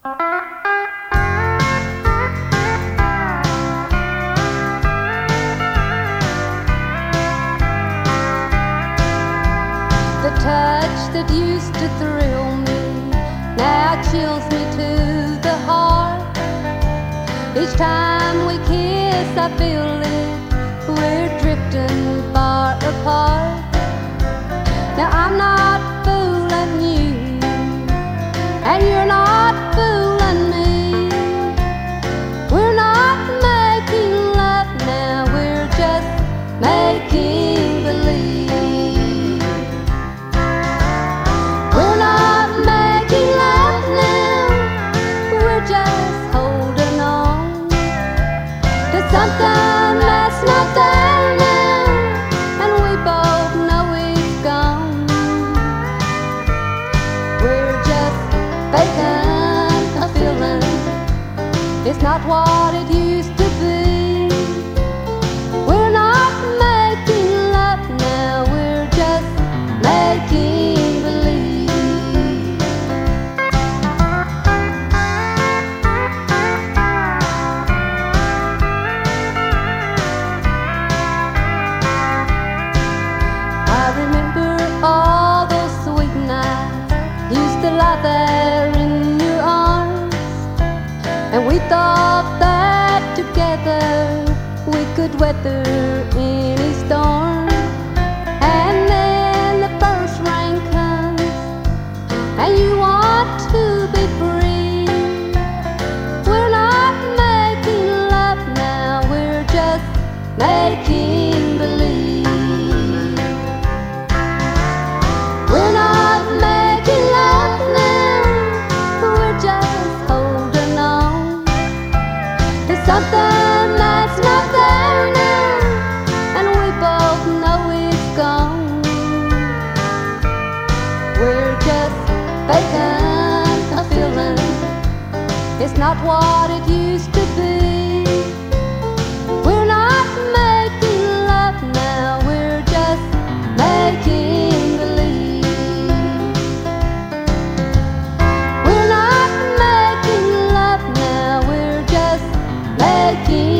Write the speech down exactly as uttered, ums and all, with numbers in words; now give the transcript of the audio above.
The touch that used to thrill me now chills me to the heart. Each time we kiss I feel it, we're drifting far apart. Now I'm not fooling you, and you're not fooling me. We're not making love now, we're just making believe. We're not making love now, we're just holding on to something that's not there now, and we both know it's gone. We're just faking a feeling, it's not what it used to be. We're not making love now, we're just making believe. I remember all those sweet nights, used to lie there in your arms, and we thought that together we could weather any storm. And then the first rain comes, and you want to be free. We're not making love now, we're just making believe. We're not making love now, we're just holding on to something that's not there now, and we both know it's gone. We're just faking a feeling, it's not what it used to be. We're not making love now, we're just making believe. We're not making love now, we're just making